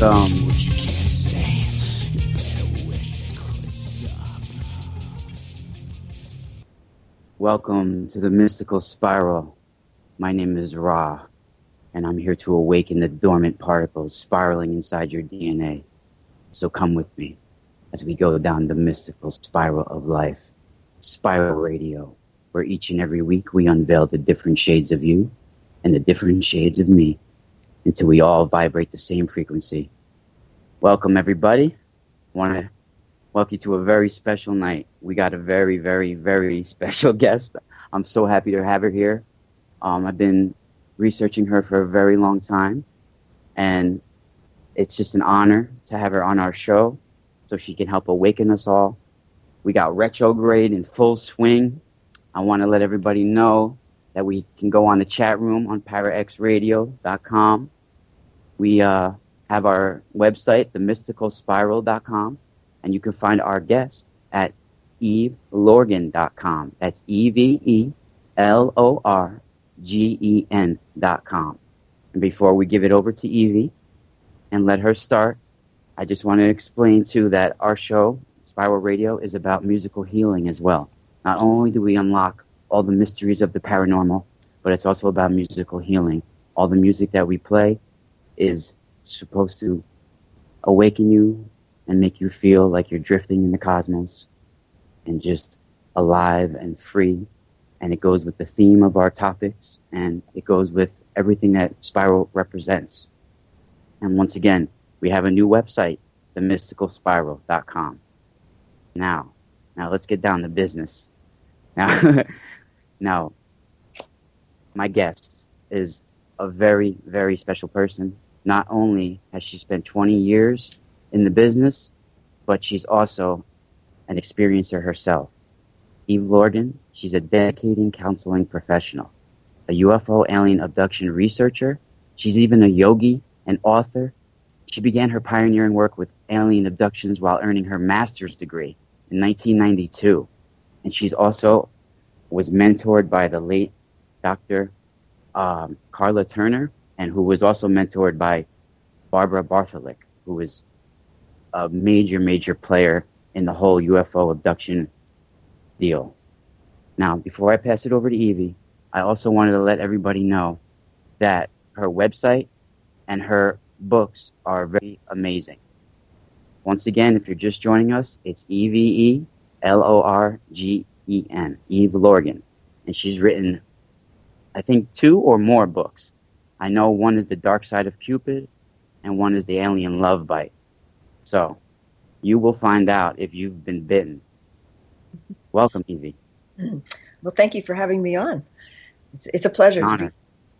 Welcome. Welcome to the Mystical Spiral. My name is Ra, and I'm here to awaken the dormant particles spiraling inside your DNA. So come with me as we go down the mystical spiral of life. Spiral Radio, where each and every week we unveil the different shades of you and the different shades of me until we all vibrate the same frequency. Welcome, everybody. I want to welcome you to a very special night. We got a very, very, very special guest. I'm so happy to have her here. I've been researching her for a very long time, and it's just an honor to have her on our show so she can help awaken us all. We got retrograde in full swing. I want to let everybody know that we can go on the chat room on paraxradio.com. We have our website, themysticalspiral.com, and you can find our guest at evelorgen.com. That's EVELORGEN.com. And before we give it over to Evie and let her start, I just want to explain, too, that our show, Spiral Radio, is about musical healing as well. Not only do we unlock all the mysteries of the paranormal, but it's also about musical healing. All the music that we play is supposed to awaken you and make you feel like you're drifting in the cosmos and just alive and free. And it goes with the theme of our topics, and it goes with everything that Spiral represents. And once again, we have a new website, themysticalspiral.com. Now let's get down to business. Now, my guest is a very, very special person. Not only has she spent 20 years in the business, but she's also an experiencer herself. Eve Lorgen, she's a dedicated counseling professional, a UFO alien abduction researcher. She's even a yogi and author. She began her pioneering work with alien abductions while earning her master's degree in 1992. And she's also was mentored by the late Dr. Carla Turner, and who was also mentored by Barbara Bartholick, who was a major, major player in the whole UFO abduction deal. Now, before I pass it over to Evie, I also wanted to let everybody know that her website and her books are very amazing. Once again, if you're just joining us, it's EVELORGEN, Eve Lorgen. And she's written, I think, 2 or more books. I know one is The Dark Side of Cupid, and one is The Alien Love Bite. So, you will find out if you've been bitten. Welcome, Evie. Well, thank you for having me on. It's a pleasure to be.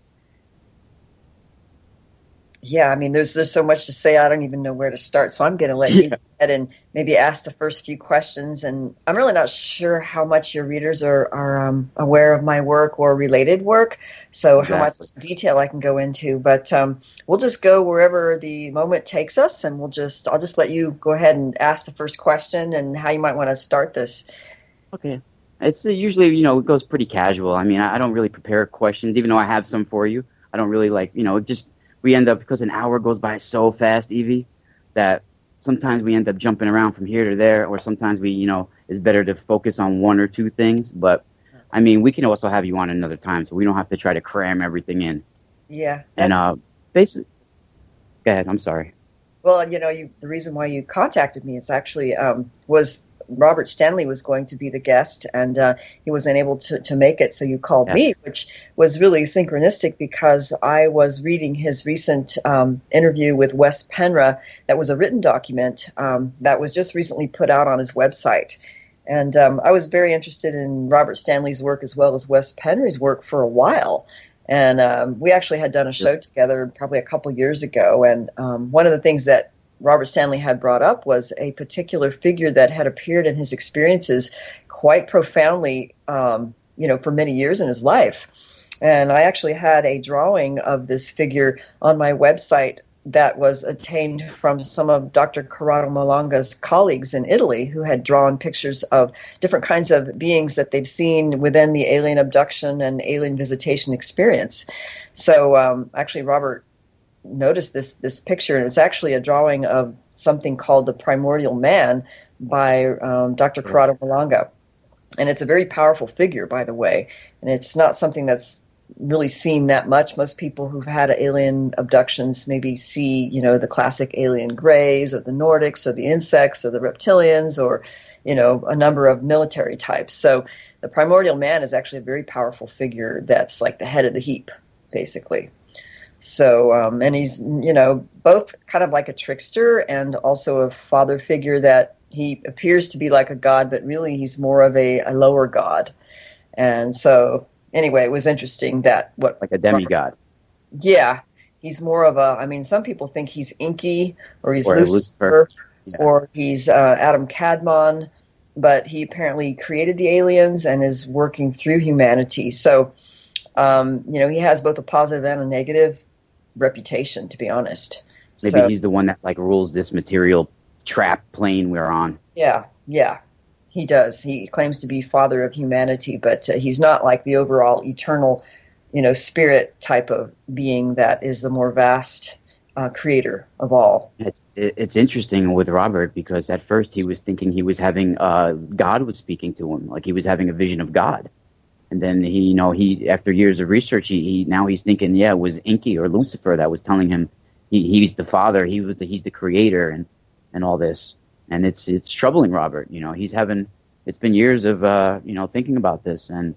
Yeah, I mean, there's so much to say. I don't even know where to start. So I'm going to let you go ahead and maybe ask the first few questions. And I'm really not sure how much your readers are aware of my work or related work. So How much detail I can go into. But we'll just go wherever the moment takes us, and I'll just let you go ahead and ask the first question and how you might want to start this. Okay. It's usually, it goes pretty casual. I mean, I don't really prepare questions, even though I have some for you. I don't really we end up, because an hour goes by so fast, Evie, that sometimes we end up jumping around from here to there, or sometimes it's better to focus on one or two things. But, I mean, we can also have you on another time, so we don't have to try to cram everything in. Yeah. And basically, go ahead, I'm sorry. Well, the reason why you contacted me, it's actually was Robert Stanley was going to be the guest, and he wasn't able to make it, so you called me, which was really synchronistic because I was reading his recent interview with Wes Penra. That was a written document that was just recently put out on his website. And I was very interested in Robert Stanley's work as well as Wes Penra's work for a while. And we actually had done a show together probably a couple years ago, and one of the things that Robert Stanley had brought up was a particular figure that had appeared in his experiences quite profoundly, for many years in his life. And I actually had a drawing of this figure on my website that was obtained from some of Dr. Corrado Malanga's colleagues in Italy who had drawn pictures of different kinds of beings that they've seen within the alien abduction and alien visitation experience. So actually Robert noticed this picture, and it's actually a drawing of something called the Primordial Man by Dr. Corrado Malanga. And it's a very powerful figure, by the way. And it's not something that's really seen that much. Most people who've had alien abductions maybe see, the classic alien greys or the Nordics or the insects or the reptilians or, a number of military types. So the Primordial Man is actually a very powerful figure that's like the head of the heap, basically. So, and he's, both kind of like a trickster and also a father figure that he appears to be like a god, but really he's more of a lower god. And so, anyway, it was interesting that like a demigod. Yeah, he's more of some people think he's Enki or he's Lucifer. Yeah. Or he's Adam Kadmon, but he apparently created the aliens and is working through humanity. So, he has both a positive and a negative reputation, to be honest. Maybe he's the one that rules this material trap plane we're on. Yeah, he does. He claims to be father of humanity, but he's not like the overall eternal, spirit type of being that is the more vast creator of all. It's interesting with Robert because at first he was thinking he was having God was speaking to him, like he was having a vision of God, and then he after years of research he's thinking it was Enki or Lucifer that was telling him he's the father, he's the creator and all this, and it's troubling Robert. It's been years of thinking about this and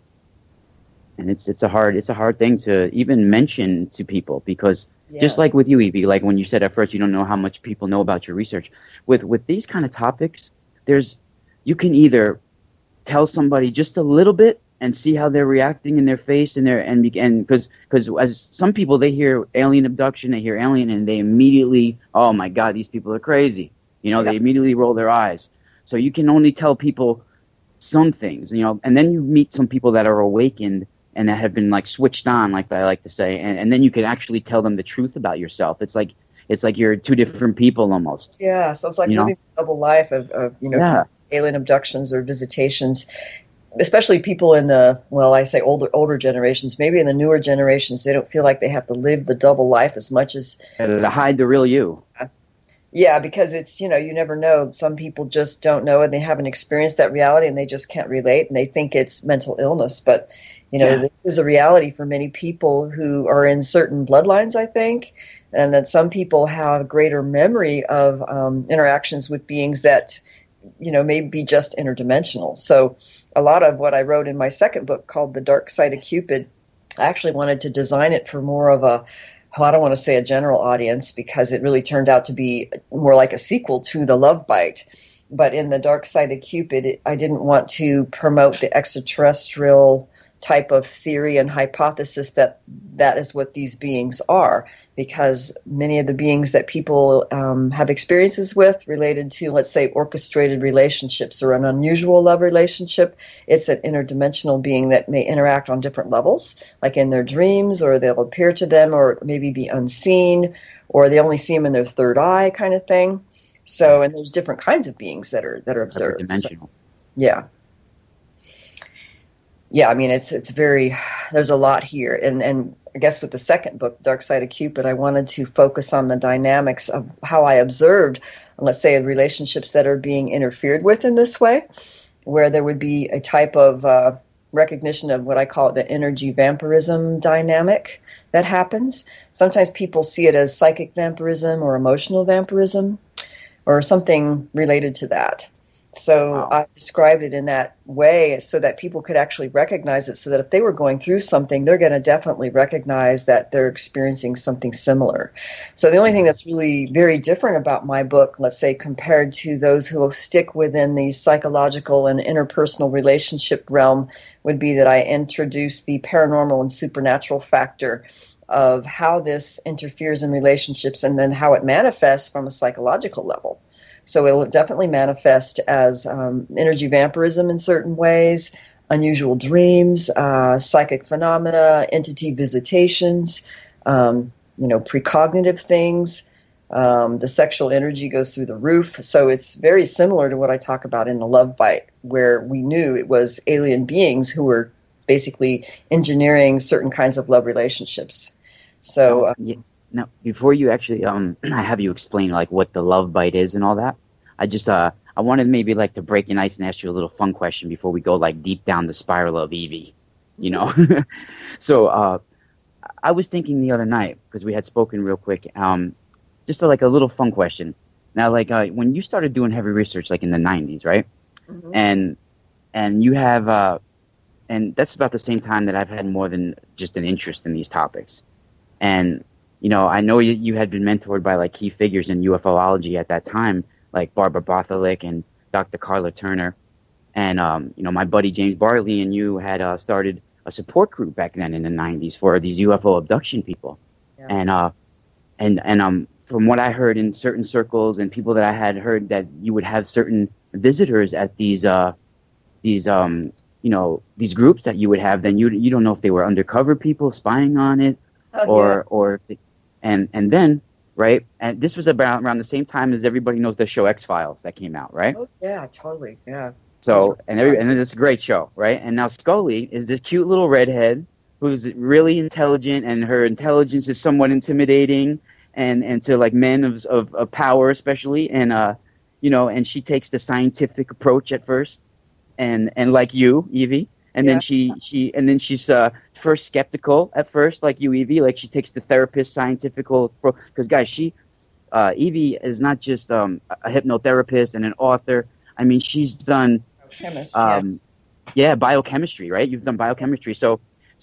it's a hard thing to even mention to people because. Yeah. Just like with you, Evie, like when you said at first you don't know how much people know about your research. With these kind of topics, you can either tell somebody just a little bit and see how they're reacting in their face and because as some people they hear alien abduction, they hear alien and they immediately, oh my God, these people are crazy. They immediately roll their eyes. So you can only tell people some things, and then you meet some people that are awakened and that have been switched on, like I like to say, and then you can actually tell them the truth about yourself. It's like you're two different people almost. Yeah, so it's like living a double life of alien abductions or visitations, especially people in the older generations. Maybe in the newer generations, they don't feel like they have to live the double life as much as to hide the real you. Yeah, because it's you never know. Some people just don't know and they haven't experienced that reality and they just can't relate and they think it's mental illness, but. This is a reality for many people who are in certain bloodlines, I think, and that some people have greater memory of interactions with beings that, may be just interdimensional. So a lot of what I wrote in my second book called The Dark Side of Cupid, I actually wanted to design it for more of I don't want to say a general audience because it really turned out to be more like a sequel to The Love Bite. But in The Dark Side of Cupid, I didn't want to promote the extraterrestrial type of theory and hypothesis that is what these beings are, because many of the beings that people have experiences with related to, let's say, orchestrated relationships or an unusual love relationship, it's an interdimensional being that may interact on different levels, like in their dreams, or they'll appear to them, or maybe be unseen, or they only see them in their third eye kind of thing. So, and there's different kinds of beings that are observed. Dimensional. So, yeah. Yeah, it's very, there's a lot here. And I guess with the second book, Dark Side of Cupid, I wanted to focus on the dynamics of how I observed, let's say, relationships that are being interfered with in this way, where there would be a type of recognition of what I call the energy vampirism dynamic that happens. Sometimes people see it as psychic vampirism or emotional vampirism or something related to that. So wow. I described it in that way so that people could actually recognize it, so that if they were going through something, they're going to definitely recognize that they're experiencing something similar. So the only thing that's really very different about my book, let's say, compared to those who will stick within the psychological and interpersonal relationship realm, would be that I introduce the paranormal and supernatural factor of how this interferes in relationships and then how it manifests from a psychological level. So it will definitely manifest as energy vampirism in certain ways, unusual dreams, psychic phenomena, entity visitations, precognitive things. The sexual energy goes through the roof. So it's very similar to what I talk about in The Love Bite, where we knew it was alien beings who were basically engineering certain kinds of love relationships. So Now, before you actually I have you explain like what the love bite is and all that, I wanted maybe like to break the ice and ask you a little fun question before we go like deep down the spiral of Evie, you know. So I was thinking the other night because we had spoken real quick, just like a little fun question. Now, like when you started doing heavy research, like in the '90s, right? Mm-hmm. And you have and that's about the same time that I've had more than just an interest in these topics. And you know, I know you had been mentored by like key figures in UFOlogy at that time, like Barbara Bartholick and Dr. Carla Turner, and you know, my buddy James Bartley and you had started a support group back then in the '90s for these UFO abduction people, yeah. And from what I heard in certain circles and people that I had heard, that you would have certain visitors at these you know, these groups that you would have, then you don't know if they were undercover people spying on it, or if they, and then right, and this was about around the same time as everybody knows the show X-Files that came out, right? Oh yeah, totally, yeah. So and it's a great show, right? And now Scully is this cute little redhead who's really intelligent, and her intelligence is somewhat intimidating, and to like men of power especially, and you know, and she takes the scientific approach at first. And like you, Evie, and then she's first skeptical at first, like you, Evie. Like she takes the therapist, scientific, because guys, Evie is not just a hypnotherapist and an author. I mean, she's done biochemistry, right? You've done biochemistry, so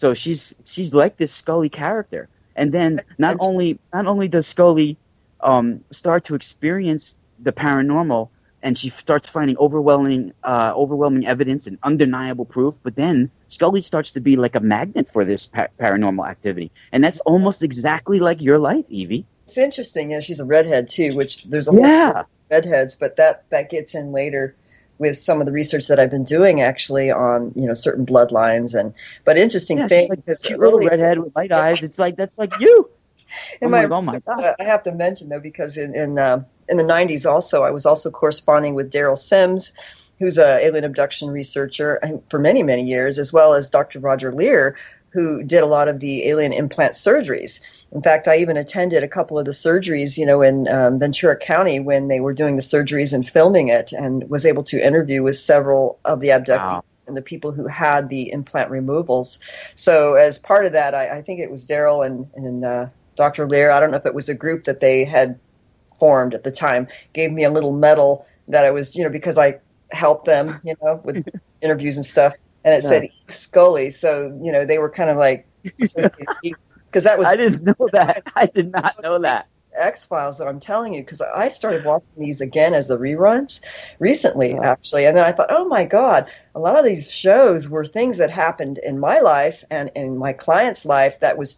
she's like this Scully character. And then not only does Scully start to experience the paranormal, and she starts finding overwhelming evidence and undeniable proof. But then Scully starts to be like a magnet for this paranormal activity, and that's almost exactly like your life, Evie. It's interesting. Yeah, she's a redhead too, which there's a lot of redheads, but that gets in later with some of the research that I've been doing actually on, you know, certain bloodlines. But interesting thing, like this cute little redhead with light eyes. It's like that's like you. Oh my God! I have to mention though, because in the '90s also, I was also corresponding with Daryl Sims, who's an alien abduction researcher for many, many years, as well as Dr. Roger Lear, who did a lot of the alien implant surgeries. In fact, I even attended a couple of the surgeries, you know, in Ventura County when they were doing the surgeries and filming it, and was able to interview with several of the abductees and the people who had the implant removals. So as part of that, I think it was Daryl and Dr. Lear, I don't know if it was a group that they had formed at the time, gave me a little medal that I was, you know, because I helped them, you know, with interviews and stuff, and it said Scully. So, you know, they were kind of like, because that was... I didn't know that. I did not know that. X-Files that I'm telling you, because I started watching these again as the reruns recently, actually, and then I thought, oh my God, a lot of these shows were things that happened in my life and in my client's life that was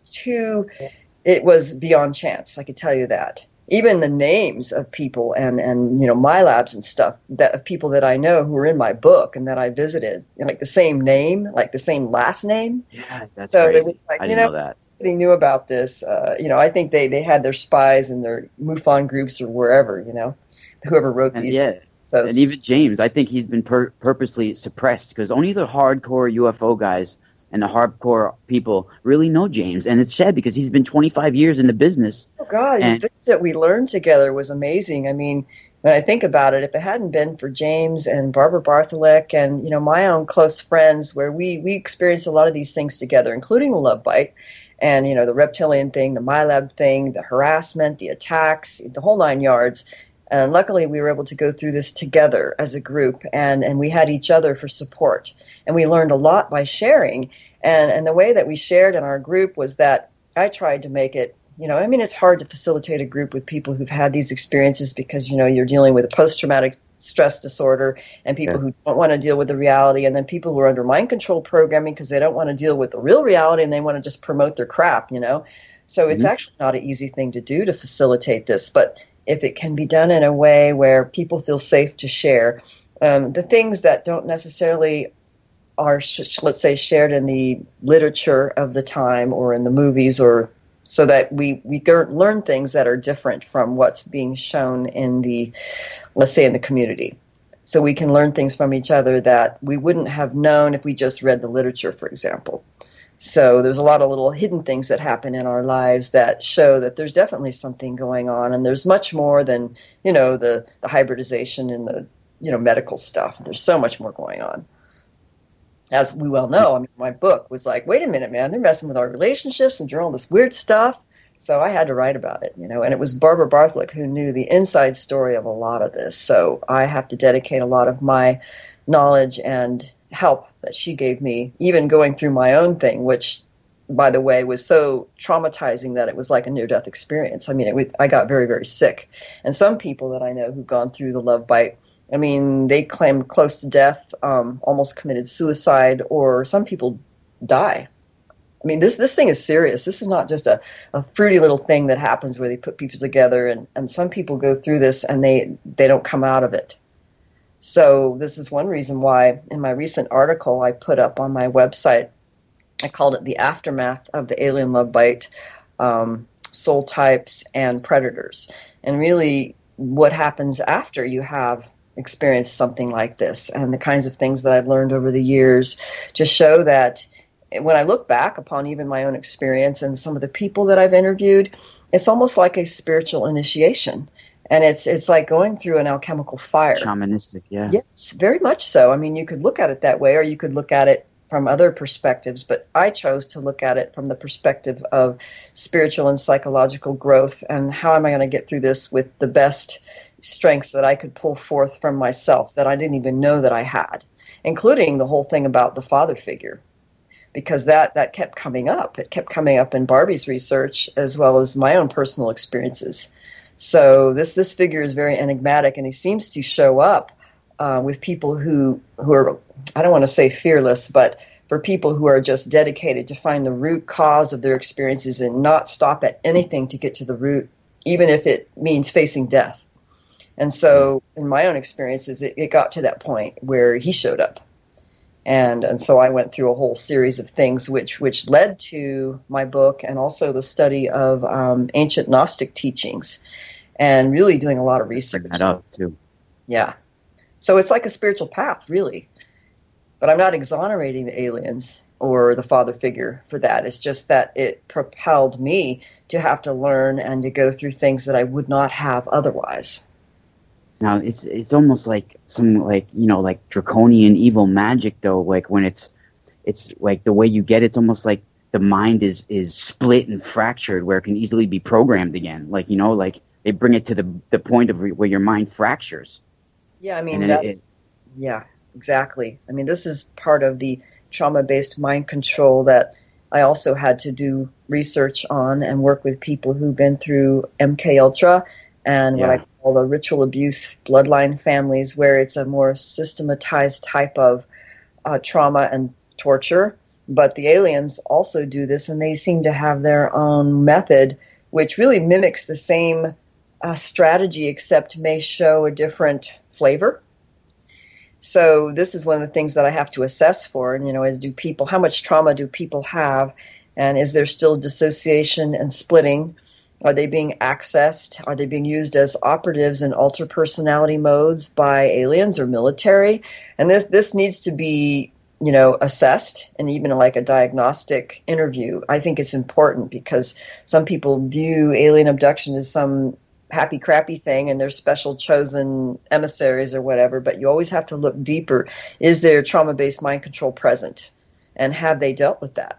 it was beyond chance. I could tell you that. Even the names of people and you know, my labs and stuff, that of people that I know who were in my book and that I visited, like the same name, like the same last name. Yeah, that's crazy. It was like, I didn't know that. Nobody knew about this. You know, I think they had their spies in their MUFON groups or wherever, you know, whoever wrote these. Yeah. So and even James, I think he's been purposely suppressed, because only the hardcore UFO guys and the hardcore people really know James. And it's sad because he's been 25 years in the business. Oh, God. The things that we learned together was amazing. I mean, when I think about it, if it hadn't been for James and Barbara Bartholick and, you know, my own close friends, where we experienced a lot of these things together, including the love bite and, you know, the reptilian thing, the MyLab thing, the harassment, the attacks, the whole 9 yards. And luckily, we were able to go through this together as a group, and we had each other for support. And we learned a lot by sharing. And the way that we shared in our group was that I tried to make it, you know, I mean, it's hard to facilitate a group with people who've had these experiences because, you know, you're dealing with a post-traumatic stress disorder and people who don't want to deal with the reality, and then people who are under mind control programming because they don't want to deal with the real reality and they want to just promote their crap, you know. So it's actually not an easy thing to do to facilitate this, but if it can be done in a way where people feel safe to share, the things that don't necessarily are, let's say, shared in the literature of the time or in the movies, or so that we learn things that are different from what's being shown in the, let's say, in the community. So we can learn things from each other that we wouldn't have known if we just read the literature, for example. So there's a lot of little hidden things that happen in our lives that show that there's definitely something going on, and there's much more than, the hybridization and the, medical stuff. There's so much more going on. As we well know, I mean, my book was like, wait a minute, man, they're messing with our relationships and doing all this weird stuff. So I had to write about it, and it was Barbara Bartholick who knew the inside story of a lot of this. So I have to dedicate a lot of my knowledge and help that she gave me, even going through my own thing, which, by the way, was so traumatizing that it was like a near-death experience. I mean, I got very, very sick. And some people that I know who've gone through the love bite, I mean, they claim close to death, almost committed suicide, or some people die. I mean, this thing is serious. This is not just a fruity little thing that happens where they put people together, and some people go through this and they don't come out of it. So this is one reason why in my recent article I put up on my website, I called it The Aftermath of the Alien Love Bite, Soul Types, and Predators. And really what happens after you have experienced something like this, and the kinds of things that I've learned over the years just show that when I look back upon even my own experience and some of the people that I've interviewed, it's almost like a spiritual initiation. And it's like going through an alchemical fire. Shamanistic, yeah. Yes, very much so. I mean, you could look at it that way, or you could look at it from other perspectives, but I chose to look at it from the perspective of spiritual and psychological growth, and how am I going to get through this with the best strengths that I could pull forth from myself that I didn't even know that I had, including the whole thing about the father figure, because that kept coming up. It kept coming up in Barbie's research as well as my own personal experiences. So this figure is very enigmatic, and he seems to show up with people who are, I don't want to say fearless, but for people who are just dedicated to find the root cause of their experiences and not stop at anything to get to the root, even if it means facing death. And so in my own experiences, it got to that point where he showed up. And so I went through a whole series of things which led to my book, and also the study of ancient Gnostic teachings, and really doing a lot of research. That up too. Yeah. So it's like a spiritual path, really. But I'm not exonerating the aliens or the father figure for that. It's just that it propelled me to have to learn and to go through things that I would not have otherwise. Now it's almost like some like draconian evil magic though. Like when it's like the way you get it's almost like the mind is split and fractured where it can easily be programmed again. Like like they bring it to the point of where your mind fractures. Yeah, I mean yeah, exactly. I mean, this is part of the trauma-based mind control that I also had to do research on and work with people who've been through MK Ultra and what I call the ritual abuse bloodline families, where it's a more systematized type of trauma and torture. But the aliens also do this, and they seem to have their own method, which really mimics the same strategy, except may show a different flavor. So this is one of the things that I have to assess for, and is how much trauma do people have, and is there still dissociation and splitting? Are they being accessed? Are they being used as operatives in alter personality modes by aliens or military? And this needs to be assessed, and even like a diagnostic interview. I think it's important because some people view alien abduction as some happy crappy thing and they're special chosen emissaries or whatever, but you always have to look deeper. Is there trauma-based mind control present, and have they dealt with that?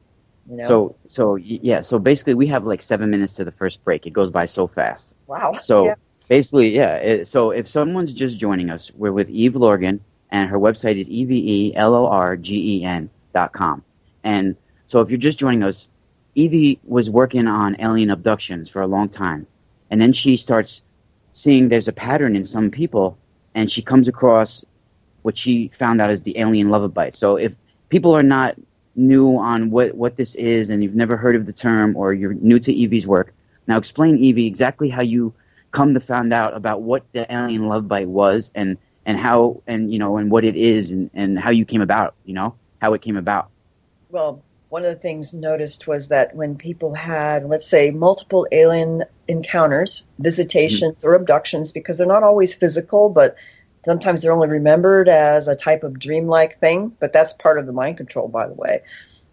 So basically we have like 7 minutes to the first break. It goes by so fast. Wow. So basically, so if someone's just joining us, we're with Eve Lorgen, and her website is EVELORGEN.com. And so if you're just joining us, Evie was working on alien abductions for a long time. And then she starts seeing there's a pattern in some people, and she comes across what she found out is the alien love bite. So if people are not new on what this is, and you've never heard of the term, or you're new to Evie's work, now explain, Evie, exactly how you come to find out about what the alien love bite was, and how, and and what it is, and how you came about, how it came about. Well, one of the things noticed was that when people had, let's say, multiple alien encounters, visitations, or abductions, because they're not always physical, but sometimes they're only remembered as a type of dreamlike thing, but that's part of the mind control, by the way.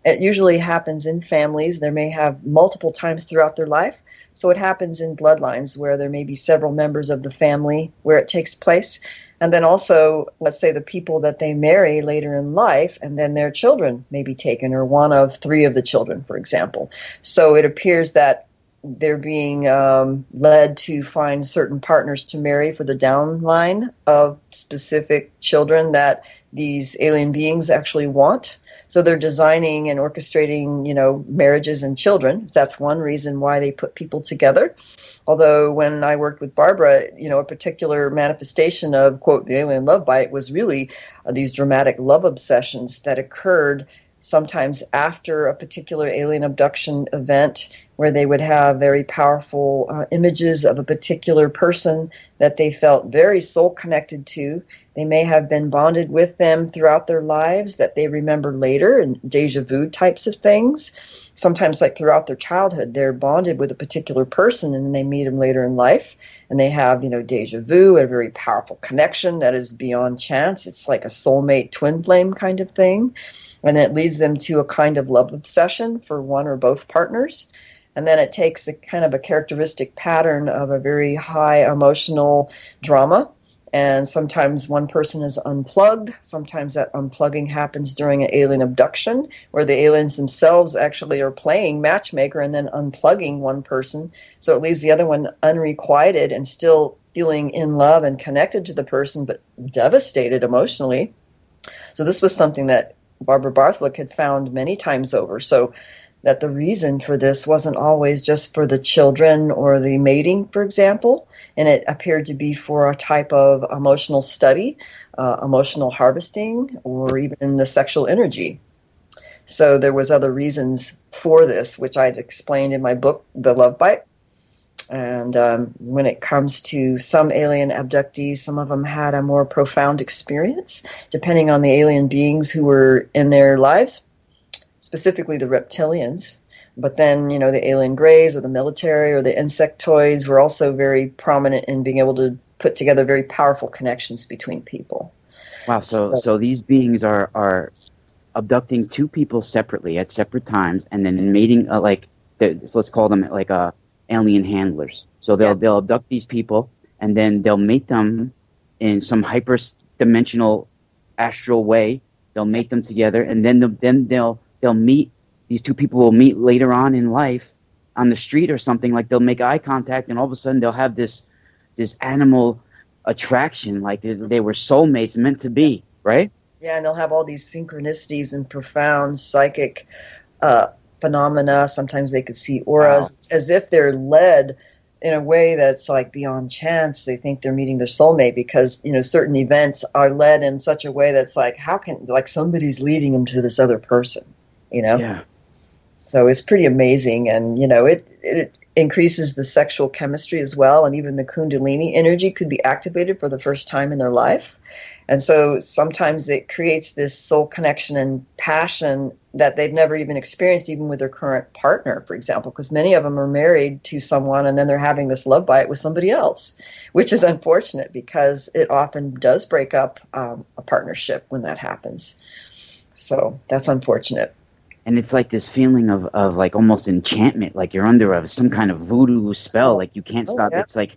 It usually happens in families. There may have multiple times throughout their life. So it happens in bloodlines where there may be several members of the family where it takes place. And then also, let's say the people that they marry later in life, and then their children may be taken, or one of three of the children, for example. So it appears that they're being led to find certain partners to marry for the downline of specific children that these alien beings actually want. So they're designing and orchestrating, marriages and children. That's one reason why they put people together. Although when I worked with Barbara, a particular manifestation of, quote, the alien love bite was really these dramatic love obsessions that occurred sometimes after a particular alien abduction event, where they would have very powerful images of a particular person that they felt very soul connected to. They may have been bonded with them throughout their lives that they remember later, and deja vu types of things. Sometimes, like throughout their childhood, they're bonded with a particular person and they meet them later in life. And they have, deja vu, a very powerful connection that is beyond chance. It's like a soulmate twin flame kind of thing. And it leads them to a kind of love obsession for one or both partners. And then it takes a kind of a characteristic pattern of a very high emotional drama. And sometimes one person is unplugged. Sometimes that unplugging happens during an alien abduction, where the aliens themselves actually are playing matchmaker and then unplugging one person. So it leaves the other one unrequited and still feeling in love and connected to the person, but devastated emotionally. So this was something that Barbara Bartholick had found many times over. So that the reason for this wasn't always just for the children or the mating, for example, and it appeared to be for a type of emotional study, emotional harvesting, or even the sexual energy. So there was other reasons for this, which I'd explained in my book, The Love Bite. And when it comes to some alien abductees, some of them had a more profound experience, depending on the alien beings who were in their lives, specifically the reptilians. But then, the alien greys or the military or the insectoids were also very prominent in being able to put together very powerful connections between people. Wow, so these beings are abducting two people separately at separate times, and then mating, let's call them alien handlers. So they'll abduct these people, and then they'll mate them in some hyper-dimensional astral way. They'll mate them together, and then they'll meet. These two people will meet later on in life on the street or something. Like they'll make eye contact, and all of a sudden they'll have this animal attraction, like they were soulmates meant to be, right? Yeah, and they'll have all these synchronicities and profound psychic phenomena. Sometimes they could see auras. Wow. It's as if they're led in a way that's like beyond chance. They think they're meeting their soulmate because, certain events are led in such a way that's like, how can, like somebody's leading them to this other person, Yeah. So it's pretty amazing. And, it increases the sexual chemistry as well. And even the Kundalini energy could be activated for the first time in their life. And so sometimes it creates this soul connection and passion that they've never even experienced, even with their current partner, for example, because many of them are married to someone and then they're having this love bite with somebody else, which is unfortunate because it often does break up a partnership when that happens. So that's unfortunate. And it's like this feeling of like almost enchantment, like you're under some kind of voodoo spell, like you can't stop. Yeah. It's like,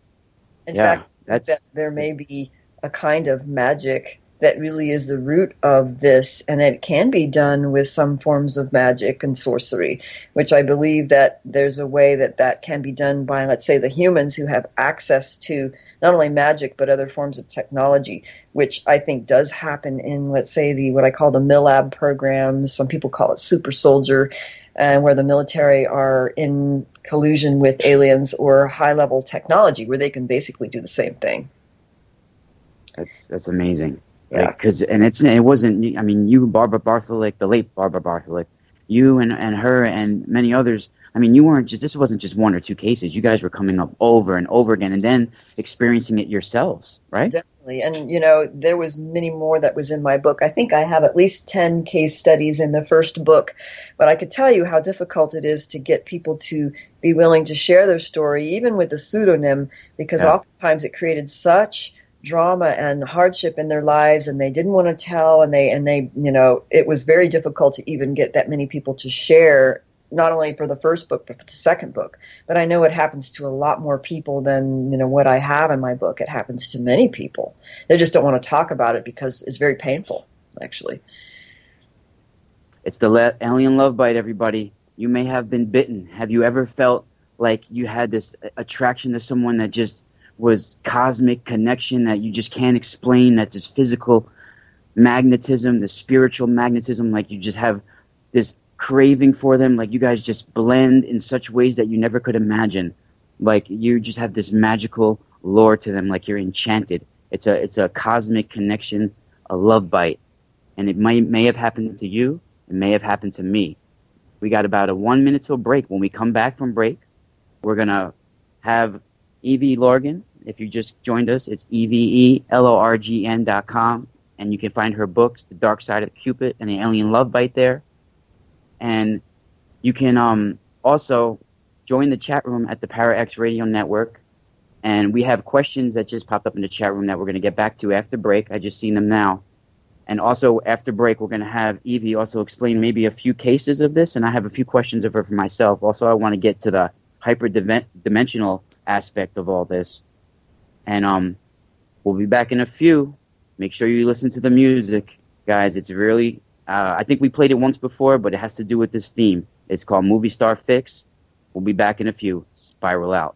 in fact, there may be a kind of magic that really is the root of this, and it can be done with some forms of magic and sorcery, which I believe that there's a way that can be done by, let's say, the humans who have access to not only magic but other forms of technology, which I think does happen in, let's say, what I call the MILAB program. Some people call it Super Soldier, where the military are in collusion with aliens or high-level technology, where they can basically do the same thing. That's amazing. Yeah. It wasn't, I mean, you, Barbara Bartholick, the late Barbara Bartholick, you and her and many others, I mean, this wasn't just one or two cases. You guys were coming up over and over again and then experiencing it yourselves, right? Definitely. And, there was many more that was in my book. I think I have at least 10 case studies in the first book, but I could tell you how difficult it is to get people to be willing to share their story, even with a pseudonym, because oftentimes it created such drama and hardship in their lives, and they didn't want to tell, and they it was very difficult to even get that many people to share, not only for the first book but for the second book. But I know it happens to a lot more people than what I have in my book. It happens to many people. They just don't want to talk about it because it's very painful, actually. It's the alien love bite, everybody. You may have been bitten. Have you ever felt like you had this attraction to someone that just was cosmic connection that you just can't explain, that just physical magnetism, the spiritual magnetism, like you just have this craving for them, like you guys just blend in such ways that you never could imagine, like you just have this magical lure to them, like you're enchanted. It's a cosmic connection, a love bite, and it may have happened to you, it may have happened to me. We got about a 1 minute till break. When we come back from break, we're gonna have Evie Lorgen. If you just joined us, it's EVELORGN.com, and you can find her books, The Dark Side of Cupid and The Alien Love Bite there. And you can also join the chat room at the Para X Radio Network. And we have questions that just popped up in the chat room that we're going to get back to after break. I just seen them now. And also after break, we're going to have Evie also explain maybe a few cases of this. And I have a few questions of her for myself. Also, I want to get to the hyper-dimensional aspect of all this. And we'll be back in a few. Make sure you listen to the music, guys. It's really, I think we played it once before, but it has to do with this theme. It's called Movie Star Fix. We'll be back in a few. Spiral out.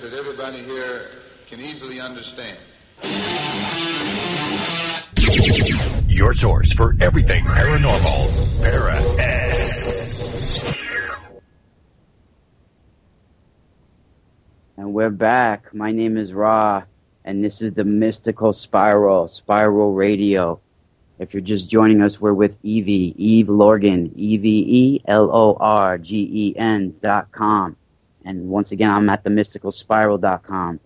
that everybody here can easily understand. Your source for everything paranormal, Para-X. And we're back. My name is Ra, and this is the Mystical Spiral Radio. If you're just joining us, we're with Evie, Eve Lorgen, EVELORGEN.com. And once again, I'm at themysticalspiral.com.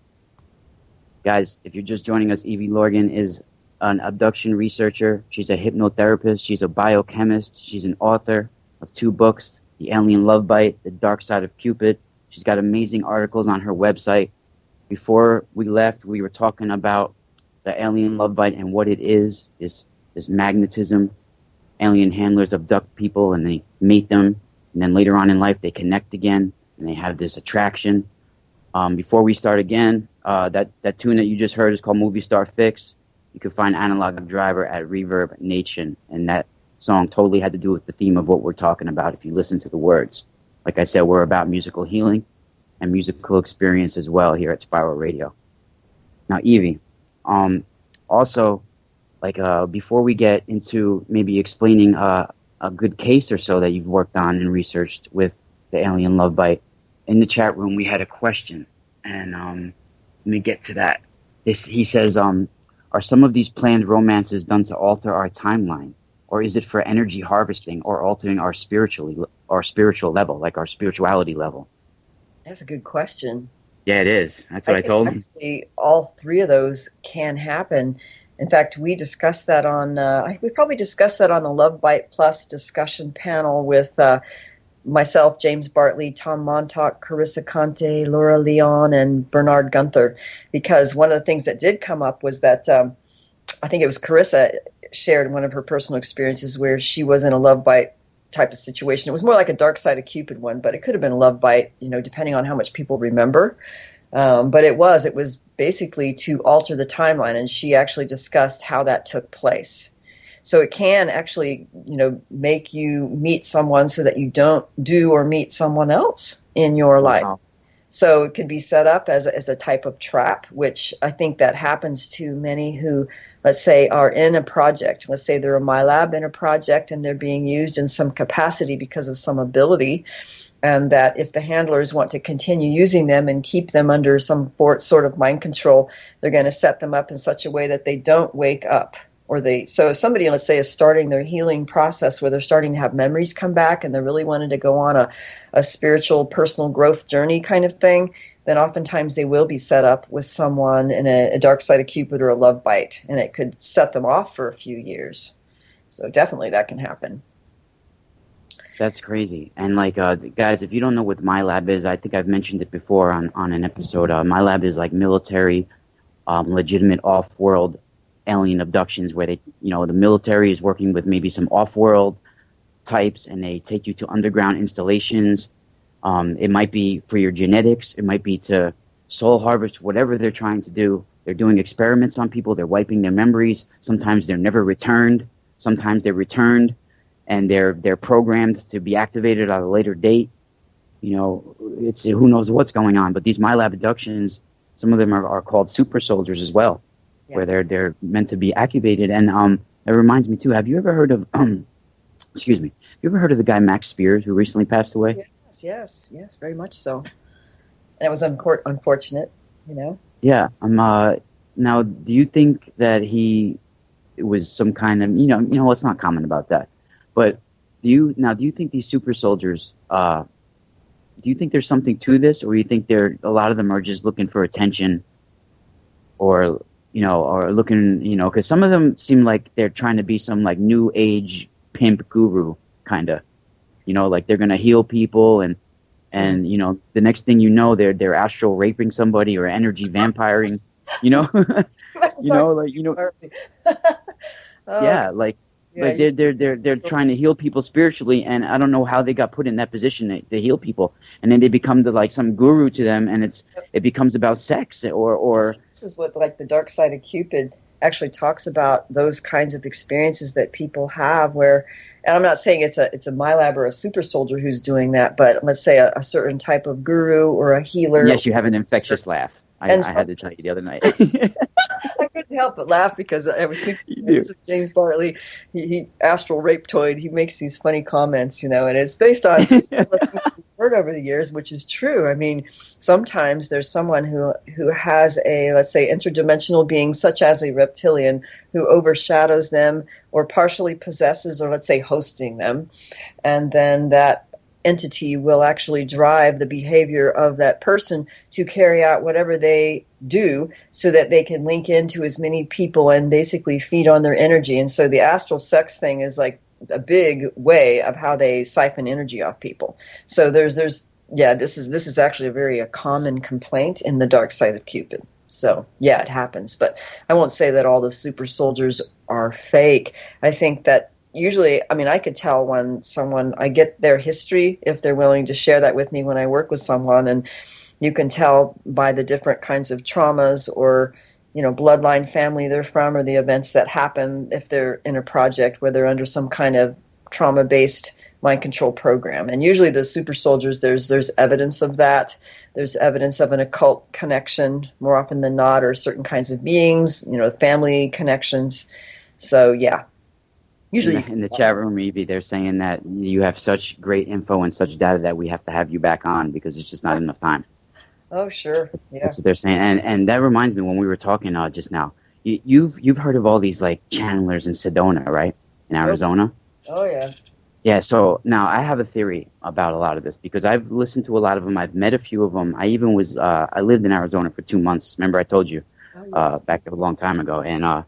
Guys, if you're just joining us, Evie Lorgen is an abduction researcher. She's a hypnotherapist. She's a biochemist. She's an author of 2 books, The Alien Love Bite, The Dark Side of Cupid. She's got amazing articles on her website. Before we left, we were talking about the alien love bite and what it is, this magnetism. Alien handlers abduct people and they mate them, and then later on in life they connect again and they have this attraction. Before we start again, that tune that you just heard is called Movie Star Fix. You can find Analog Driver at Reverb Nation, and that song totally had to do with the theme of what we're talking about if you listen to the words. Like I said, we're about musical healing and musical experience as well here at Spiral Radio. Now, Evie, also, before we get into maybe explaining a good case or so that you've worked on and researched with the alien love bite, in the chat room we had a question, and let me get to that. He says, are some of these planned romances done to alter our timeline, or is it for energy harvesting or altering our spiritual level, like our spirituality level? That's a good question. Yeah, it is. That's what I told him. Actually, all 3 of those can happen. In fact, we discussed that on, we probably discussed that on the Love Bite Plus discussion panel with myself, James Bartley, Tom Montauk, Carissa Conte, Laura Leon, and Bernard Gunther. Because one of the things that did come up was that I think it was Carissa shared one of her personal experiences where she was in a love bite type of situation. It was more like a Dark Side of Cupid one, but it could have been a love bite, depending on how much people remember. But it was basically to alter the timeline, and she actually discussed how that took place. So it can actually, make you meet someone so that you don't do or meet someone else in your life. Wow. So it could be set up as a type of trap, which I think that happens to many who, let's say, are in a project. Let's say they're a MyLab in a project and they're being used in some capacity because of some ability, and that if the handlers want to continue using them and keep them under some sort of mind control, they're going to set them up in such a way that they don't wake up. So if somebody, let's say, is starting their healing process where they're starting to have memories come back and they're really wanting to go on a spiritual personal growth journey kind of thing, then oftentimes they will be set up with someone in a Dark Side of Cupid or a love bite, and it could set them off for a few years. So definitely that can happen. That's crazy. And guys, if you don't know what MyLab is, I think I've mentioned it before on an episode. MyLab is like military, legitimate off-world alien abductions where they, the military is working with maybe some off-world types, and they take you to underground installations. It might be for your genetics. It might be to soul harvest, whatever they're trying to do. They're doing experiments on people. They're wiping their memories. Sometimes they're never returned. Sometimes they're returned, and they're programmed to be activated at a later date. It's who knows what's going on. But these MyLab abductions, some of them are called super soldiers as well, where they're meant to be activated. And it reminds me too. Have you ever heard of excuse me? Have you ever heard of the guy Max Spears who recently passed away? Yes, very much so. And it was unfortunate, Yeah. Now, do you think that he was some kind of let's not comment about that. But do you think these super soldiers? Do you think there's something to this, or do you think a lot of them are just looking for attention, or looking, because some of them seem like they're trying to be some like new age pimp guru kind of, like they're gonna heal people, and the next thing they're astral raping somebody or energy vampiring, yeah, they're trying to heal people spiritually, and I don't know how they got put in that position to heal people, and then they become some guru to them, and it becomes about sex or this is what the Dark Side of Cupid actually talks about those kinds of experiences that people have where, and I'm not saying it's a MyLab or a super soldier who's doing that, but let's say a certain type of guru or a healer. Yes, you have an infectious laugh. I had to tell you the other night. I couldn't help but laugh because I was thinking James Bartley, he astral rapetoid. He makes these funny comments, and it's based on things we've heard over the years, which is true. I mean, sometimes there's someone who has a, let's say, interdimensional being, such as a reptilian, who overshadows them or partially possesses, or let's say hosting them, and then that entity will actually drive the behavior of that person to carry out whatever they do so that they can link into as many people and basically feed on their energy. And so the astral sex thing is like a big way of how they siphon energy off people. So this is actually a common complaint in the dark side of Cupid. So yeah, it happens, but I won't say that all the super soldiers are fake. I think that usually, I mean, I could tell when I get their history, if they're willing to share that with me when I work with someone, and you can tell by the different kinds of traumas or, bloodline family they're from, or the events that happen if they're in a project where they're under some kind of trauma-based mind control program. And usually the super soldiers, there's evidence of that. There's evidence of an occult connection more often than not, or certain kinds of beings, family connections. So yeah. Usually in the chat room, Evie, they're saying that you have such great info and such data that we have to have you back on because it's just not enough time. Oh, sure. Yeah. That's what they're saying. And that reminds me, when we were talking just now, you've heard of all these like channelers in Sedona, right? In Arizona? Oh, yeah. Yeah, so now I have a theory about a lot of this because I've listened to a lot of them. I've met a few of them. I even I lived in Arizona for 2 months. Remember I told you back a long time ago.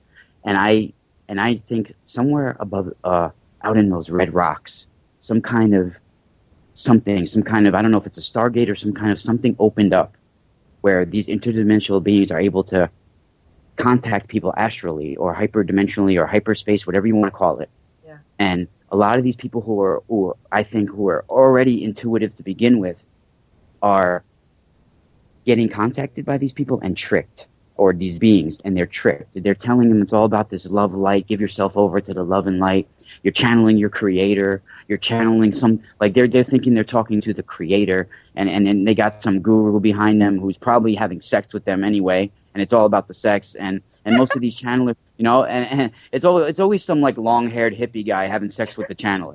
And I think somewhere above, out in those red rocks, some kind of, I don't know if it's a Stargate or some kind of something opened up where these interdimensional beings are able to contact people astrally or hyperdimensionally or hyperspace, whatever you want to call it. Yeah. And a lot of these people who are already intuitive to begin with are getting contacted by these people and tricked. Or these beings, and they're tricked. They're telling them it's all about this love light. Give yourself over to the love and light. You're channeling your creator. You're channeling they're thinking they're talking to the creator, and they got some guru behind them who's probably having sex with them anyway, and it's all about the sex. And most of these channelers, and it's always some like long-haired hippie guy having sex with the channeler,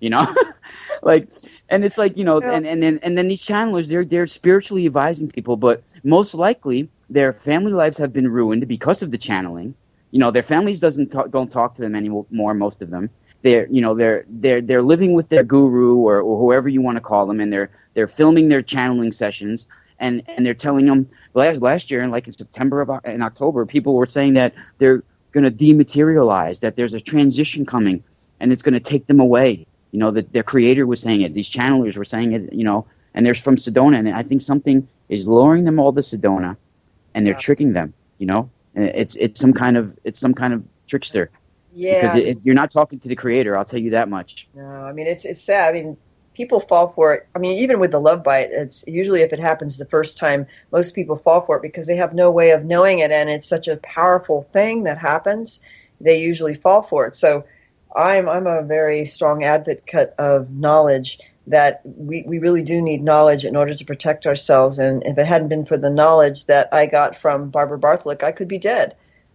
and it's like, and then these channelers, they're spiritually advising people, but most likely their family lives have been ruined because of the channeling. Their families don't talk to them anymore. Most of them, they're living with their guru or whoever you want to call them, and they're filming their channeling sessions, and they're telling them last year, and like in September and October, people were saying that they're going to dematerialize, that there's a transition coming, and it's going to take them away. That their creator was saying it. These channelers were saying it. And they're from Sedona, and I think something is luring them all to Sedona. And they're tricking them, It's some kind of trickster. Yeah, because you're not talking to the creator. I'll tell you that much. No, I mean it's sad. I mean, people fall for it. I mean, even with the love bite, it's usually if it happens the first time, most people fall for it because they have no way of knowing it, and it's such a powerful thing that happens. They usually fall for it. So, I'm a very strong advocate of knowledge. That we really do need knowledge in order to protect ourselves. And if it hadn't been for the knowledge that I got from Barbara Bartholick, I could be dead,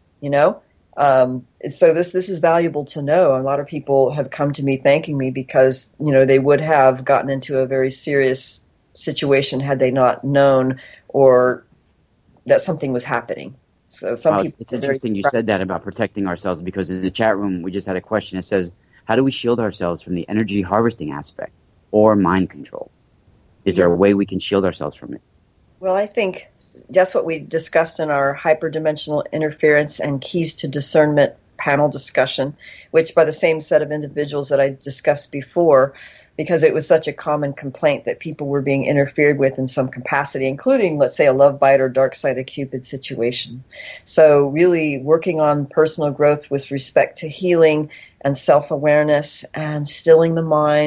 So this is valuable to know. A lot of people have come to me thanking me because, they would have gotten into a very serious situation had they not known or that something was happening. So it's interesting you said that about protecting ourselves because in the chat room, we just had a question. It says, how do we shield ourselves from the energy harvesting aspect? Or mind control? Is there a way we can shield ourselves from it? Well, I think that's what we discussed in our hyperdimensional interference and keys to discernment panel discussion, which by the same set of individuals that I discussed before, because it was such a common complaint that people were being interfered with in some capacity, including, let's say, a love bite or dark side of Cupid situation. So really working on personal growth with respect to healing and self-awareness and stilling the mind,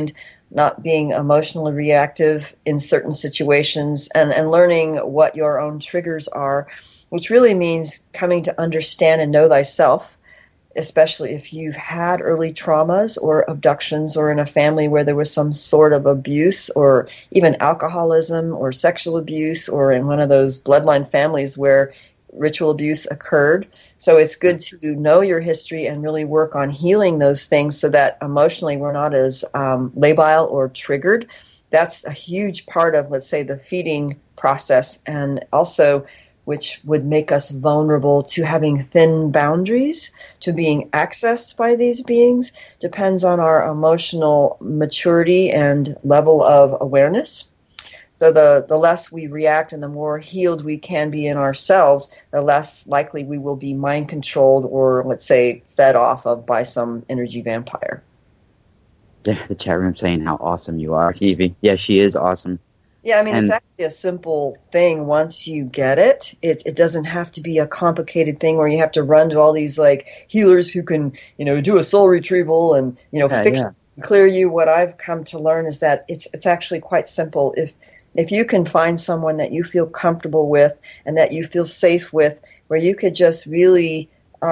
not being emotionally reactive in certain situations, and learning what your own triggers are, which really means coming to understand and know thyself, especially if you've had early traumas or abductions or in a family where there was some sort of abuse or even alcoholism or sexual abuse, or in one of those bloodline families where ritual abuse occurred. So it's good to know your history and really work on healing those things so that emotionally we're not as labile or triggered. That's a huge part of, let's say, the feeding process, and also which would make us vulnerable to having thin boundaries, to being accessed by these beings, depends on our emotional maturity and level of awareness. So the less we react and the more healed we can be in ourselves, the less likely we will be mind controlled or, let's say, fed off of by some energy vampire. Yeah, the chat room saying how awesome you are, Evie. Yeah, she is awesome. Yeah, I mean, it's actually a simple thing once you get it. It doesn't have to be a complicated thing where you have to run to all these, like, healers who can, do a soul retrieval and, fix and clear you. What I've come to learn is that it's actually quite simple. If you can find someone that you feel comfortable with and that you feel safe with, where you could just really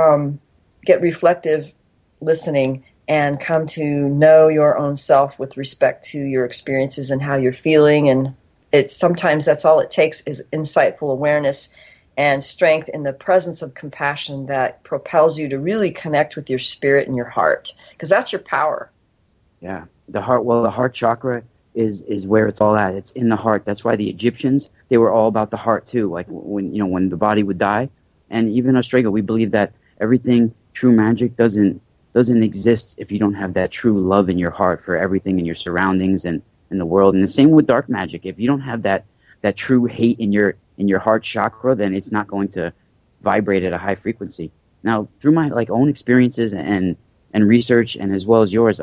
get reflective listening and come to know your own self with respect to your experiences and how you're feeling. And sometimes that's all it takes is insightful awareness and strength in the presence of compassion that propels you to really connect with your spirit and your heart, because that's your power. Yeah. The heart chakra is where it's all at. It's in the heart. That's why the Egyptians, they were all about the heart too. Like when the body would die, and even Ostrega, we believe that everything true magic doesn't exist if you don't have that true love in your heart for everything in your surroundings and in the world. And the same with dark magic. If you don't have that true hate in your heart chakra, then it's not going to vibrate at a high frequency. Now, through my own experiences and research, and as well as yours,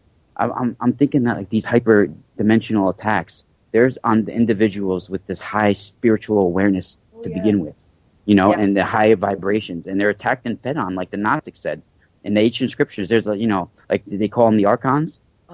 I'm thinking that these hyper dimensional attacks, there's on the individuals with this high spiritual awareness to begin with, and the high vibrations, and they're attacked and fed on, like the Gnostics said in the ancient scriptures. There's they call them the archons.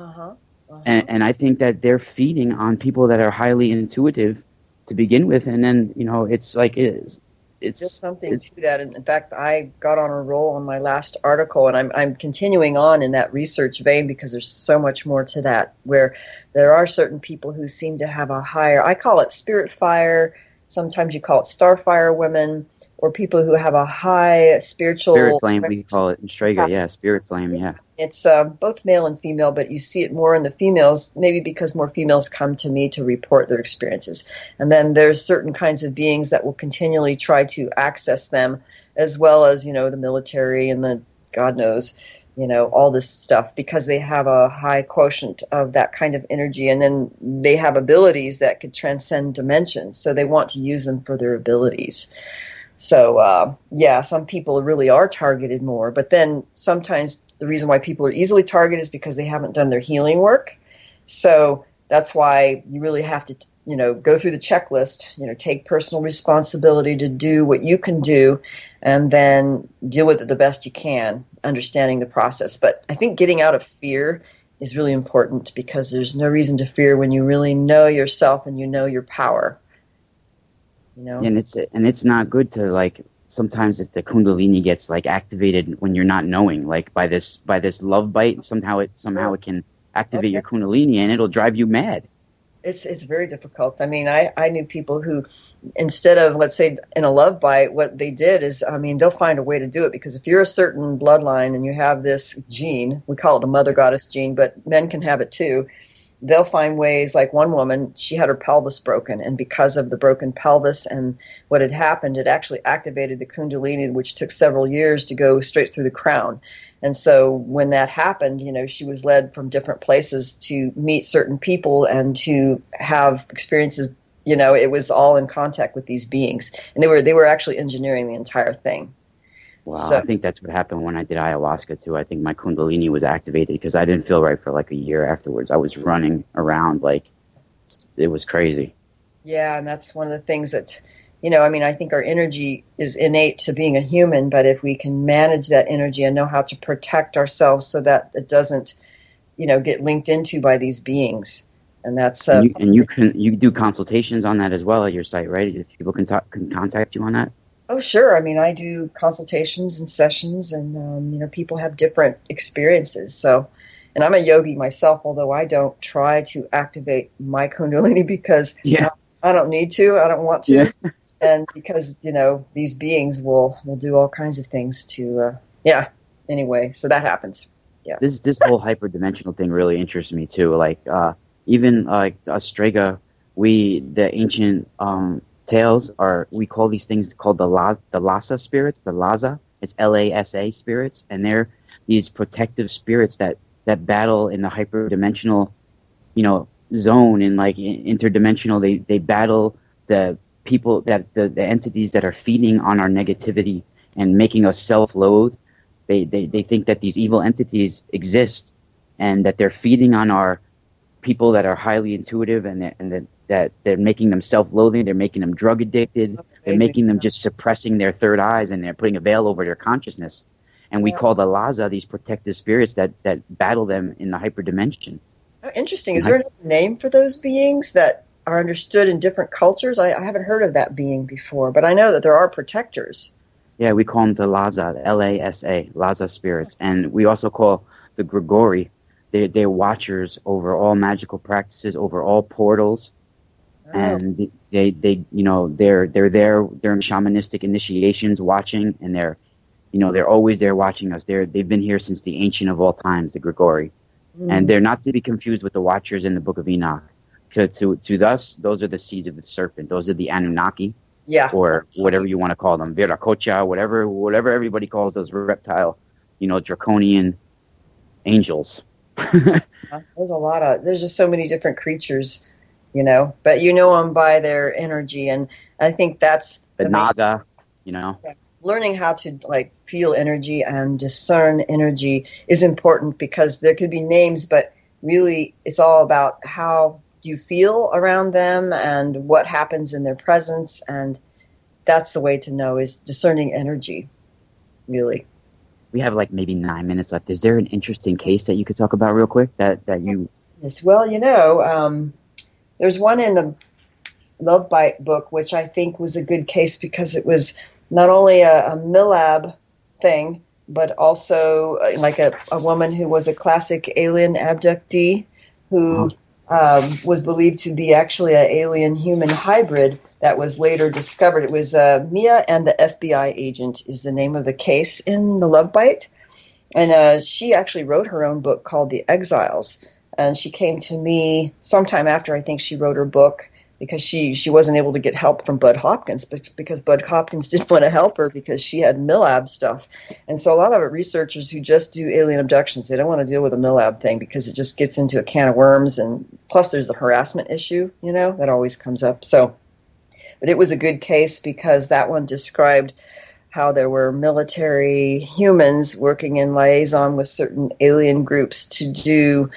And I think that they're feeding on people that are highly intuitive to begin with, and then it's something to that. And in fact, I got on a roll on my last article, and I'm continuing on in that research vein because there's so much more to that, where there are certain people who seem to have a higher, I call it spirit fire, sometimes you call it starfire women, or people who have a high spiritual... Spirit flame, we call it in Strega, yeah, spirit flame, yeah. It's both male and female, but you see it more in the females, maybe because more females come to me to report their experiences. And then there's certain kinds of beings that will continually try to access them, as well as, the military and the, God knows, all this stuff, because they have a high quotient of that kind of energy. And then they have abilities that could transcend dimensions, so they want to use them for their abilities. So, some people really are targeted more. But then sometimes the reason why people are easily targeted is because they haven't done their healing work. So that's why you really have to, go through the checklist, take personal responsibility to do what you can do, and then deal with it the best you can, understanding the process. But I think getting out of fear is really important, because there's no reason to fear when you really know yourself and you know your power. And it's not good to sometimes if the Kundalini gets activated when you're not knowing, by this love bite, somehow it can activate your Kundalini and it'll drive you mad. It's very difficult. I mean, I knew people who, instead of, let's say, in a love bite, what they did is, they'll find a way to do it, because if you're a certain bloodline and you have this gene, we call it a mother goddess gene, but men can have it too. They'll find ways, like one woman, she had her pelvis broken, and because of the broken pelvis and what had happened, it actually activated the Kundalini, which took several years to go straight through the crown. And so when that happened, she was led from different places to meet certain people and to have experiences. It was all in contact with these beings, and they were actually engineering the entire thing. Wow, so, I think that's what happened when I did ayahuasca too. I think my Kundalini was activated because I didn't feel right for a year afterwards. I was running around it was crazy. Yeah, and that's one of the things that, I think our energy is innate to being a human, but if we can manage that energy and know how to protect ourselves so that it doesn't get linked into by these beings. And that's and you do consultations on that as well at your site, right? If people can contact you on that. Oh, sure. I mean, I do consultations and sessions, and people have different experiences. So, and I'm a yogi myself, although I don't try to activate my Kundalini because I don't need to. I don't want to. Yeah. And because, these beings will do all kinds of things to, anyway, so that happens. Yeah. This whole hyperdimensional thing really interests me too. Like, even like Astrega, the ancient tales we call these things called the Lhasa spirits, the Lhasa. It's Lasa spirits, and they're these protective spirits that battle in the hyperdimensional, zone, and like interdimensional. They battle the people that the entities that are feeding on our negativity and making us self-loathe. They think that these evil entities exist and that they're feeding on our people that are highly intuitive, and that they're making them self-loathing. They're making them drug addicted. They're making them just suppressing their third eyes, and they're putting a veil over their consciousness. And we call the Lhasa these protective spirits that battle them in the hyperdimension. Oh, interesting. Is there a name for those beings that are understood in different cultures? I haven't heard of that being before, but I know that there are protectors. Yeah, we call them the Lhasa, Lasa, Lhasa spirits. And we also call the Grigori. They're watchers over all magical practices, over all portals. Oh. And they're there. They're in shamanistic initiations watching, and they're always there watching us. They've been here since the ancient of all times, the Grigori. And they're not to be confused with the watchers in the Book of Enoch. To us, those are the seeds of the serpent. Those are the Anunnaki. Yeah. Or whatever you want to call them. Viracocha, whatever everybody calls those reptile, draconian angels. There's just so many different creatures, but them by their energy. And I think that's the Naga, Learning how to feel energy and discern energy is important, because there could be names, but really it's all about how do you feel around them and what happens in their presence. And that's the way to know, is discerning energy, really. We have maybe 9 minutes left. Is there an interesting case that you could talk about real quick that you... Yes, well, there's one in the Love Bite book, which I think was a good case because it was not only a MILAB thing, but also a woman who was a classic alien abductee who was believed to be actually an alien-human hybrid that was later discovered. It was Mia and the FBI agent is the name of the case in the Love Bite. And she actually wrote her own book called The Exiles. And she came to me sometime after I think she wrote her book, because she wasn't able to get help from Bud Hopkins, because Bud Hopkins didn't want to help her because she had MILAB stuff. And so a lot of researchers who just do alien abductions, they don't want to deal with a MILAB thing because it just gets into a can of worms. And plus there's the harassment issue, that always comes up. So, but it was a good case because that one described how there were military humans working in liaison with certain alien groups to do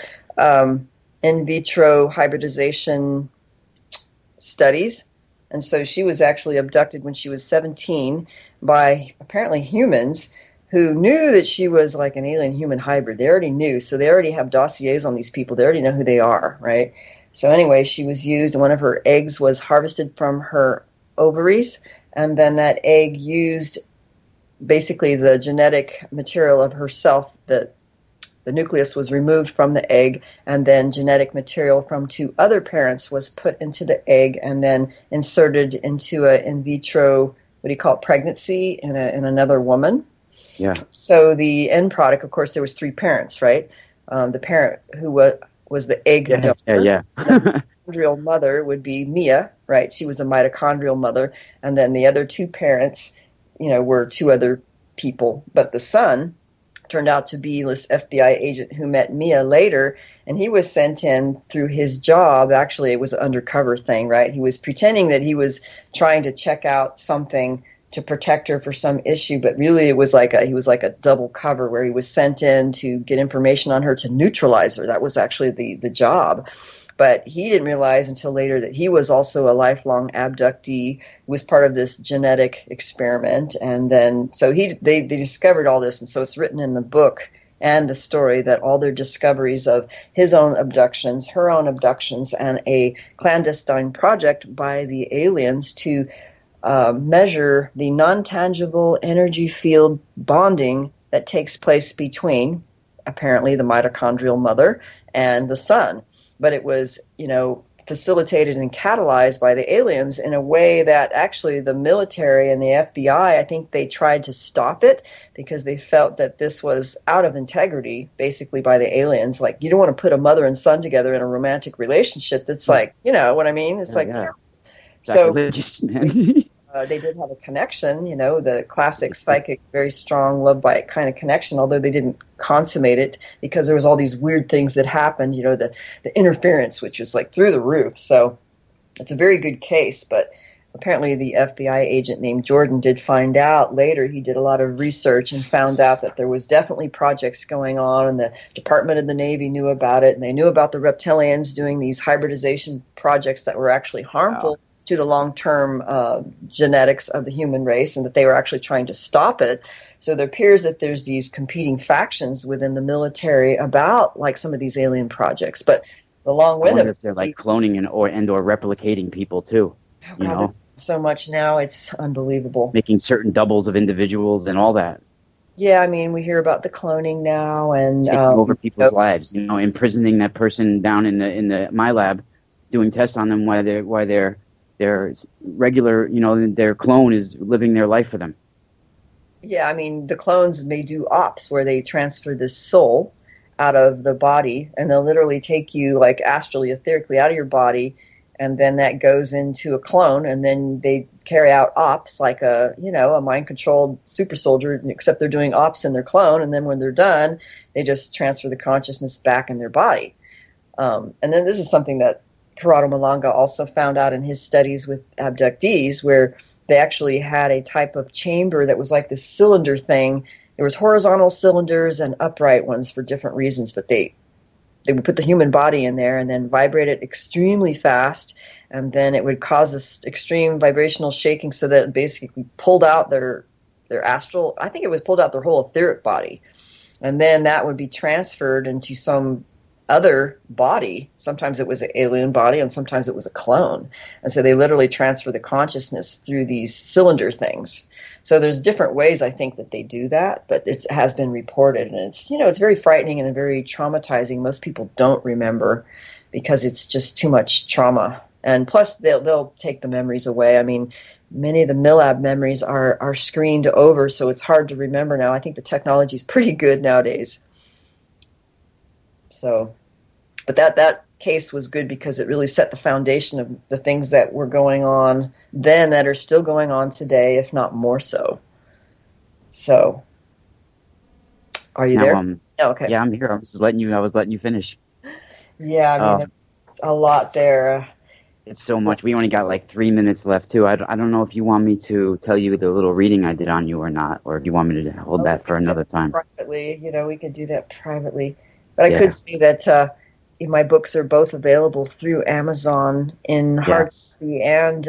in vitro hybridization studies. And so she was actually abducted when she was 17 by apparently humans who knew that she was like an alien human hybrid. They already knew. So they already have dossiers on these people. They already know who they are, right? So anyway, she was used, and one of her eggs was harvested from her ovaries. And then that egg used basically the genetic material of herself. The nucleus was removed from the egg, and then genetic material from two other parents was put into the egg and then inserted into a in vitro, pregnancy in another woman. Yeah. So the end product, of course, there was three parents, right? The parent who was the egg donor. The mitochondrial mother would be Mia, right? She was a mitochondrial mother, and then the other two parents, were two other people. But the son turned out to be this FBI agent who met Mia later, and he was sent in through his job. Actually, it was an undercover thing, right? He was pretending that he was trying to check out something to protect her for some issue, but really it was he was like a double cover where he was sent in to get information on her to neutralize her. That was actually the job. But he didn't realize until later that he was also a lifelong abductee, was part of this genetic experiment. And then, so they discovered all this. And so it's written in the book, and the story that all their discoveries of his own abductions, her own abductions, and a clandestine project by the aliens to measure the non-tangible energy field bonding that takes place between, apparently, the mitochondrial mother and the son. But it was, facilitated and catalyzed by the aliens in a way that actually the military and the FBI, I think they tried to stop it because they felt that this was out of integrity, basically, by the aliens. Like, you don't want to put a mother and son together in a romantic relationship that's like, you know what I mean? It's sacrilegious, man. They did have a connection, the classic psychic, very strong love by it kind of connection, although they didn't consummate it because there was all these weird things that happened, the interference, which was like through the roof. So it's a very good case, but apparently the FBI agent named Jordan did find out later. He did a lot of research and found out that there was definitely projects going on, and the Department of the Navy knew about it, and they knew about the reptilians doing these hybridization projects that were actually harmful to the long-term genetics of the human race, and that they were actually trying to stop it. So there appears that there's these competing factions within the military about like some of these alien projects. But the long I wonder if they're like cloning and or replicating people too. So much now, it's unbelievable. Making certain doubles of individuals and all that. Yeah, I mean, we hear about the cloning now and taking over people's lives. Imprisoning that person down in the my lab, doing tests on them while their regular, their clone is living their life for them. Yeah, I mean, the clones may do ops where they transfer the soul out of the body, and they'll literally take you like astrally, etherically out of your body, and then that goes into a clone, and then they carry out ops like a mind-controlled super soldier, except they're doing ops in their clone, and then when they're done, they just transfer the consciousness back in their body. And then this is something that Corrado Malanga also found out in his studies with abductees, where they actually had a type of chamber that was like this cylinder thing. There was horizontal cylinders and upright ones for different reasons, but they would put the human body in there and then vibrate it extremely fast, and then it would cause this extreme vibrational shaking so that it basically pulled out their astral, I think it was pulled out their whole etheric body, and then that would be transferred into some other body. Sometimes it was an alien body and sometimes it was a clone. And so they literally transfer the consciousness through these cylinder things. So there's different ways I think that they do that, but it has been reported, and it's very frightening and very traumatizing. Most people don't remember because it's just too much trauma. And plus they'll take the memories away. I mean, many of the MILAB memories are screened over, so it's hard to remember now. I think the technology is pretty good nowadays. So, but that case was good because it really set the foundation of the things that were going on then that are still going on today, if not more so. So, are you there? Oh, okay. Yeah, I'm here. I was letting you finish. Yeah, I mean, it's a lot there. It's so much. We only got like 3 minutes left, too. I don't know if you want me to tell you the little reading I did on you or not, or if you want me to hold that for another time. Privately, we could do that privately. But I could say that my books are both available through Amazon in hard copy and,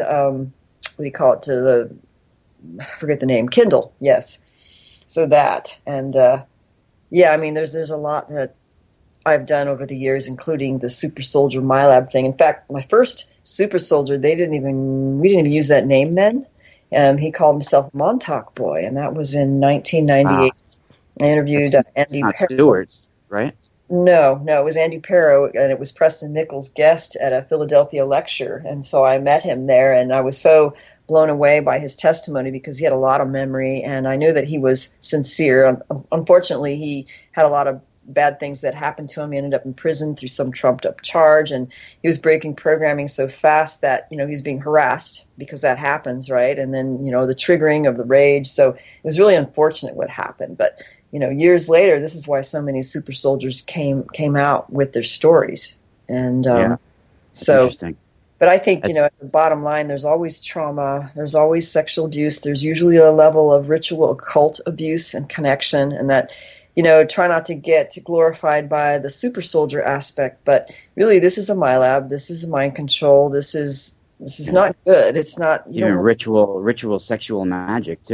I forget the name, Kindle, yes. So that. And, I mean, there's a lot that I've done over the years, including the Super Soldier MyLab thing. In fact, my first Super Soldier, we didn't even use that name then. He called himself Montauk Boy, and that was in 1998. I interviewed Andy Perro. Stewart's, right? No, it was Andy Perro, and it was Preston Nichols' guest at a Philadelphia lecture. And so I met him there, and I was so blown away by his testimony because he had a lot of memory, and I knew that he was sincere. Unfortunately, he had a lot of bad things that happened to him. He ended up in prison through some trumped-up charge, and he was breaking programming so fast that, he was being harassed because that happens, right? And then, the triggering of the rage. So it was really unfortunate what happened, but years later, this is why so many super soldiers came out with their stories. And interesting. But I think, at the bottom line, there's always trauma, there's always sexual abuse, there's usually a level of ritual occult abuse and connection, and that, try not to get glorified by the super soldier aspect, but really this is a MyLab, this is mind control, this is not good. It's not... Even ritual sexual magic, too.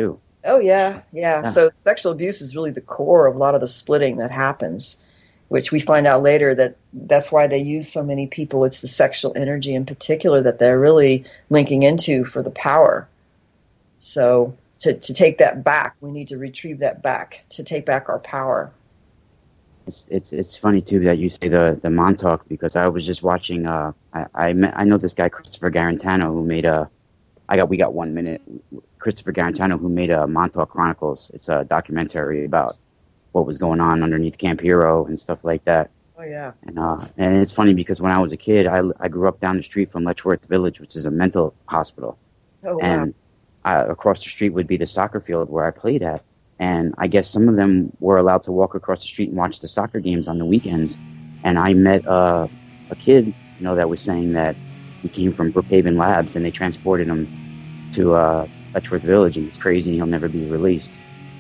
Oh, yeah. So sexual abuse is really the core of a lot of the splitting that happens, which we find out later that's why they use so many people. It's the sexual energy in particular that they're really linking into for the power. So to take that back, we need to retrieve that back, to take back our power. It's funny too that you say the Montauk, because I was just watching. I know this guy Christopher Garantano who made we got 1 minute. Christopher Garantano who made a Montauk Chronicles. It's a documentary about what was going on underneath Camp Hero and stuff like that. Oh yeah. And it's funny because when I was a kid, I grew up down the street from Letchworth Village, which is a mental hospital. Oh wow. And across the street would be the soccer field where I played at. And I guess some of them were allowed to walk across the street and watch the soccer games on the weekends. And I met a kid, that was saying that he came from Brookhaven Labs, and they transported him to Letchworth Village, and it's crazy, and he'll never be released.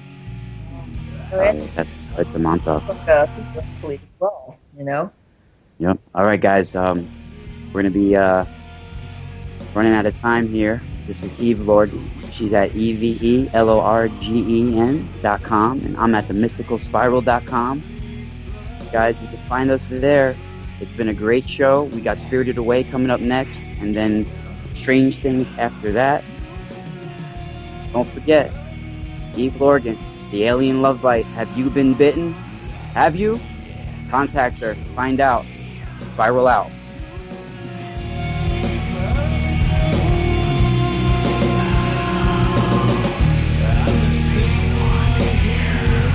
That's a Montauk. As well, Yep. All right, guys. We're going to be running out of time here. This is Eve Lorgen. She's at EVELORGEN.com, and I'm at themysticalspiral.com. Guys, you can find us there. It's been a great show. We got Spirited Away coming up next, and then Strange Things after that. Don't forget, Eve Lorgen, the alien love bite. Have you been bitten? Have you? Contact her. Find out. Spiral out.